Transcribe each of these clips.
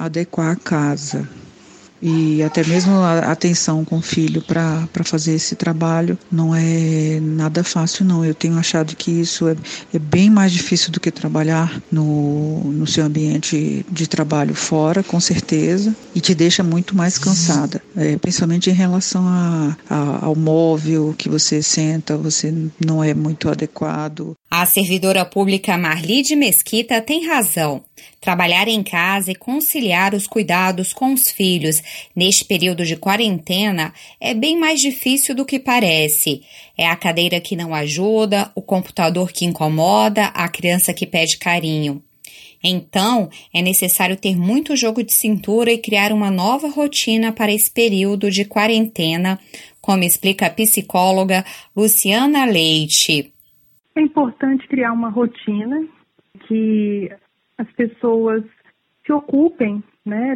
adequar a casa. E até mesmo a atenção com o filho para fazer esse trabalho não é nada fácil, não. Eu tenho achado que isso é bem mais difícil do que trabalhar no seu ambiente de trabalho fora, com certeza, e te deixa muito mais cansada, principalmente em relação ao móvel que você senta, você não é muito adequado. A servidora pública Marlide Mesquita tem razão. Trabalhar em casa e conciliar os cuidados com os filhos neste período de quarentena é bem mais difícil do que parece. É a cadeira que não ajuda, o computador que incomoda, a criança que pede carinho. Então, é necessário ter muito jogo de cintura e criar uma nova rotina para esse período de quarentena, como explica a psicóloga Luciana Leite. É importante criar uma rotina que as pessoas se ocupem, né,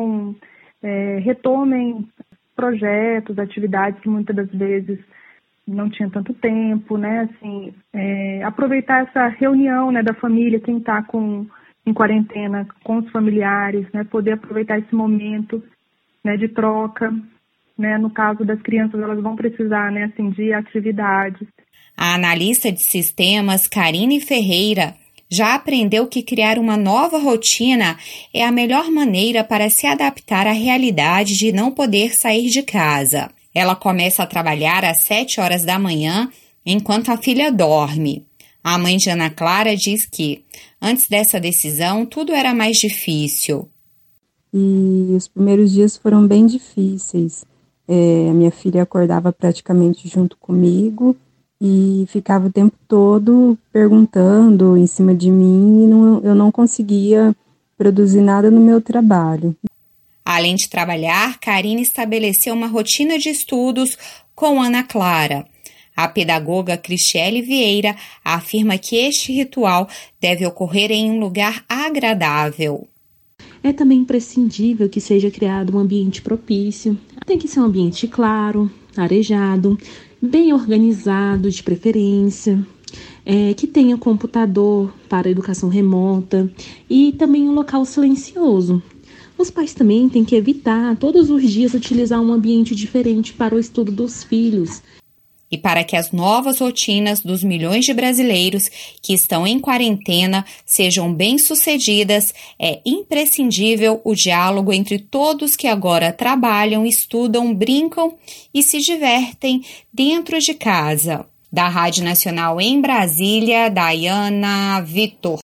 retomem projetos, atividades que muitas das vezes não tinham tanto tempo, né, assim, aproveitar essa reunião, né, da família, quem está em quarentena com os familiares, né, poder aproveitar esse momento, né, de troca, né, no caso das crianças, elas vão precisar, né, assim, de atividades. A analista de sistemas Karine Ferreira já aprendeu que criar uma nova rotina é a melhor maneira para se adaptar à realidade de não poder sair de casa. Ela começa a trabalhar às 7 horas da manhã, enquanto a filha dorme. A mãe de Ana Clara diz que, antes dessa decisão, tudo era mais difícil. E os primeiros dias foram bem difíceis. A minha filha acordava praticamente junto comigo e ficava o tempo todo perguntando em cima de mim e eu não conseguia produzir nada no meu trabalho. Além de trabalhar, Karine estabeleceu uma rotina de estudos com Ana Clara. A pedagoga Cristiele Vieira afirma que este ritual deve ocorrer em um lugar agradável. É também imprescindível que seja criado um ambiente propício. Tem que ser um ambiente claro, arejado, bem organizado de preferência, que tenha computador para educação remota e também um local silencioso. Os pais também têm que evitar todos os dias utilizar um ambiente diferente para o estudo dos filhos. E para que as novas rotinas dos milhões de brasileiros que estão em quarentena sejam bem-sucedidas, é imprescindível o diálogo entre todos que agora trabalham, estudam, brincam e se divertem dentro de casa. Da Rádio Nacional em Brasília, Dayana Vitor.